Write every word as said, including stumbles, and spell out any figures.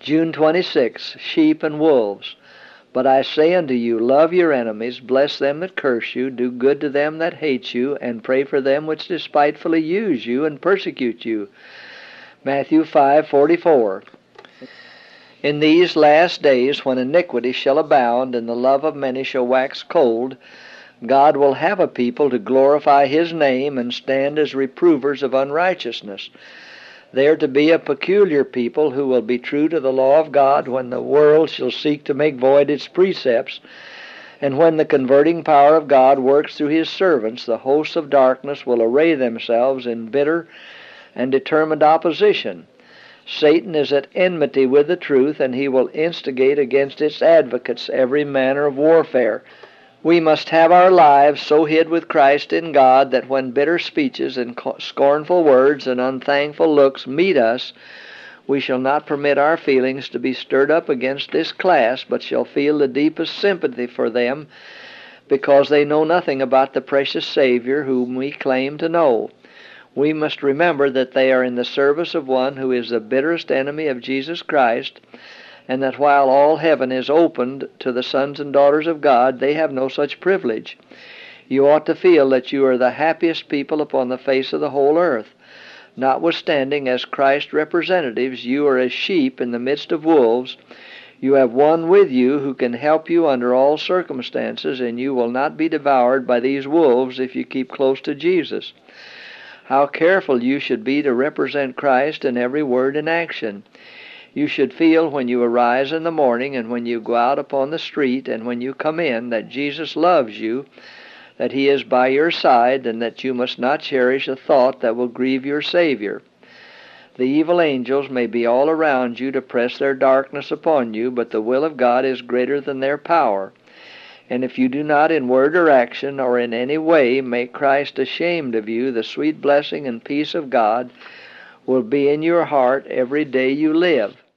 June twenty-sixth, sheep and wolves. But I say unto you, love your enemies, bless them that curse you, do good to them that hate you, and pray for them which despitefully use you and persecute you. Matthew five forty-four. In these last days, when iniquity shall abound, and the love of many shall wax cold, God will have a people to glorify His name and stand as reprovers of unrighteousness. They are to be a peculiar people who will be true to the law of God when the world shall seek to make void its precepts, and when the converting power of God works through His servants, the hosts of darkness will array themselves in bitter and determined opposition. Satan is at enmity with the truth, and he will instigate against its advocates every manner of warfare. We must have our lives so hid with Christ in God that when bitter speeches and scornful words and unthankful looks meet us, we shall not permit our feelings to be stirred up against this class, but shall feel the deepest sympathy for them because they know nothing about the precious Savior whom we claim to know. We must remember that they are in the service of one who is the bitterest enemy of Jesus Christ, and that while all heaven is opened to the sons and daughters of God, they have no such privilege. You ought to feel that you are the happiest people upon the face of the whole earth. Notwithstanding, as Christ's representatives, you are as sheep in the midst of wolves. You have one with you who can help you under all circumstances, and you will not be devoured by these wolves if you keep close to Jesus. How careful you should be to represent Christ in every word and action. You should feel when you arise in the morning and when you go out upon the street and when you come in that Jesus loves you, that He is by your side, and that you must not cherish a thought that will grieve your Savior. The evil angels may be all around you to press their darkness upon you, but the will of God is greater than their power. And if you do not in word or action or in any way make Christ ashamed of you, the sweet blessing and peace of God will be in your heart every day you live.